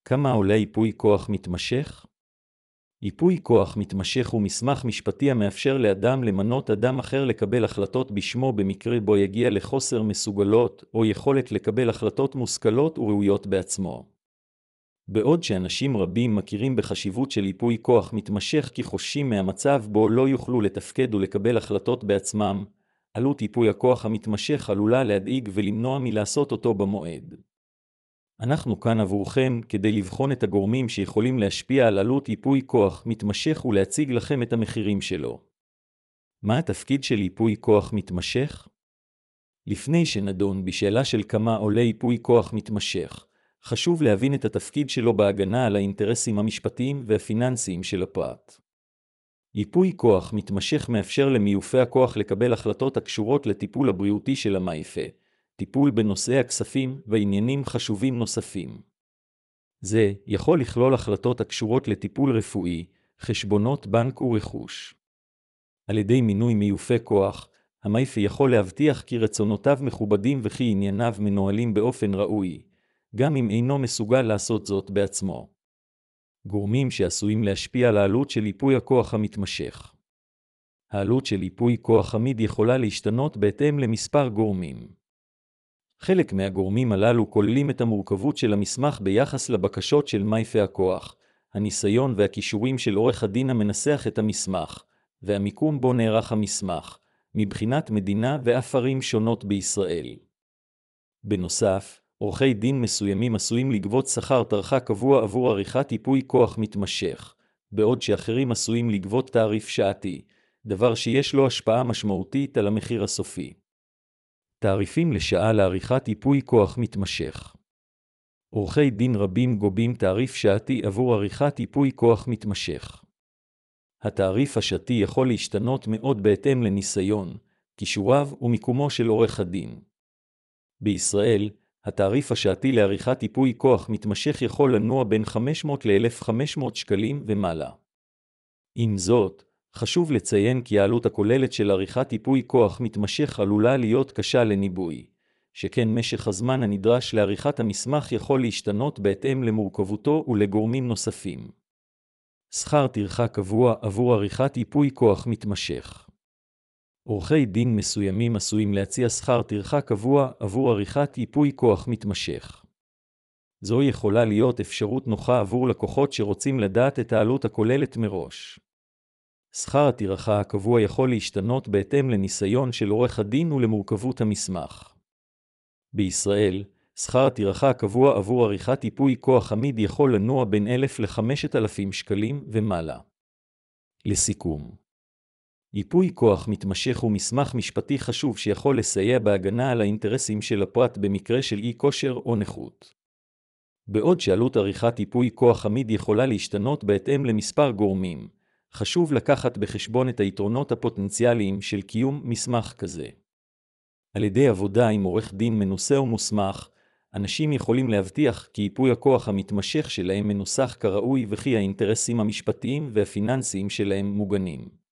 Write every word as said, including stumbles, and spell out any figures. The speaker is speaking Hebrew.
כמה עולה ייפוי כוח מתמשך? ייפוי כוח מתמשך הוא מסמך משפטי המאפשר לאדם למנות אדם אחר לקבל החלטות בשמו במקרה בו יגיע לחוסר מסוגלות או יכולת לקבל החלטות מושכלות וראויות בעצמו. בעוד שאנשים רבים מכירים בחשיבות של ייפוי כוח מתמשך כי חוששים מהמצב בו לא יוכלו לתפקד ולקבל החלטות בעצמם, עלות ייפוי הכוח המתמשך עלולה להדאיג ולמנוע מלעשות אותו במועד. אנחנו כאן עבורכם כדי לבחון את הגורמים שיכולים להשפיע על עלות ייפוי כוח מתמשך ולהציג לכם את המחירים שלו. מה התפקיד של ייפוי כוח מתמשך? לפני שנדון בשאלה של כמה עולה ייפוי כוח מתמשך, חשוב להבין את התפקיד שלו בהגנה על האינטרסים המשפטיים והפיננסיים של הפרט. ייפוי כוח מתמשך מאפשר למיופי הכוח לקבל החלטות הקשורות לטיפול הבריאותי של המייפה, טיפול בנושאי הכספים ועניינים חשובים נוספים. זה יכול לכלול החלטות הקשורות לטיפול רפואי, חשבונות בנק ורכוש. על ידי מינוי מיופה כוח, המייפה יכול להבטיח כי רצונותיו מכובדים וכי ענייניו מנוהלים באופן ראוי, גם אם אינו מסוגל לעשות זאת בעצמו. גורמים שעשויים להשפיע על העלות של ייפוי הכוח המתמשך. העלות של ייפוי כוח עמיד יכולה להשתנות בהתאם למספר גורמים. חלק מהגורמים הללו כוללים את המורכבות של המסמך ביחס לבקשות של מייפה הכוח, הניסיון והכישורים של עורך הדין המנסח את המסמך, והמיקום בו נערך המסמך, מבחינת מדינה ואף ערים שונות בישראל. בנוסף, עורכי דין מסוימים עשויים לגבות שכר טרחה קבוע עבור עריכת ייפוי כוח מתמשך, בעוד שאחרים עשויים לגבות תעריף שעתי, דבר שיש לו השפעה משמעותית על המחיר הסופי. תעריפים לשעה לעריכת ייפוי כוח מתמשך. עורכי דין רבים גובים תעריף שעתי עבור עריכת ייפוי כוח מתמשך. התעריף השעתי יכול להשתנות מאוד בהתאם לניסיון, כישוריו ומיקומו של עורך הדין. בישראל, התעריף השעתי לעריכת ייפוי כוח מתמשך יכול לנוע בין חמש מאות ל-אלף וחמש מאות שקלים ומעלה. עם זאת, חשוב לציין כי העלות הכוללת של עריכת ייפוי כוח מתמשך עלולה להיות קשה לניבוי, שכן משך הזמן הנדרש לעריכת המסמך יכול להשתנות בהתאם למורכבותו ולגורמים נוספים. שכר טרחה קבוע עבור עריכת ייפוי כוח מתמשך. עורכי דין מסוימים עשויים להציע שכר טרחה קבוע עבור עריכת ייפוי כוח מתמשך. זו יכולה להיות אפשרות נוחה עבור לקוחות שרוצים לדעת את העלות הכוללת מראש. שכר הטרחה הקבוע יכול להשתנות בהתאם לניסיון של עורך הדין ולמורכבות המסמך. בישראל, שכר הטרחה הקבוע עבור עריכת ייפוי כוח עמיד יכול לנוע בין אלף ל-חמשת אלפים שקלים ומעלה. לסיכום, ייפוי כוח מתמשך הוא מסמך משפטי חשוב שיכול לסייע בהגנה על האינטרסים של הפרט במקרה של אי כושר או נכות. בעוד שעלות עריכת ייפוי כוח עמיד יכולה להשתנות בהתאם למספר גורמים, חשוב לקחת בחשבון את היתרונות הפוטנציאליים של קיום מסמך כזה. על ידי עבודה עם עורך דין מנוסה ומוסמך, אנשים יכולים להבטיח כי ייפוי הכוח המתמשך שלהם מנוסח כראוי וכי האינטרסים המשפטיים והפיננסיים שלהם מוגנים.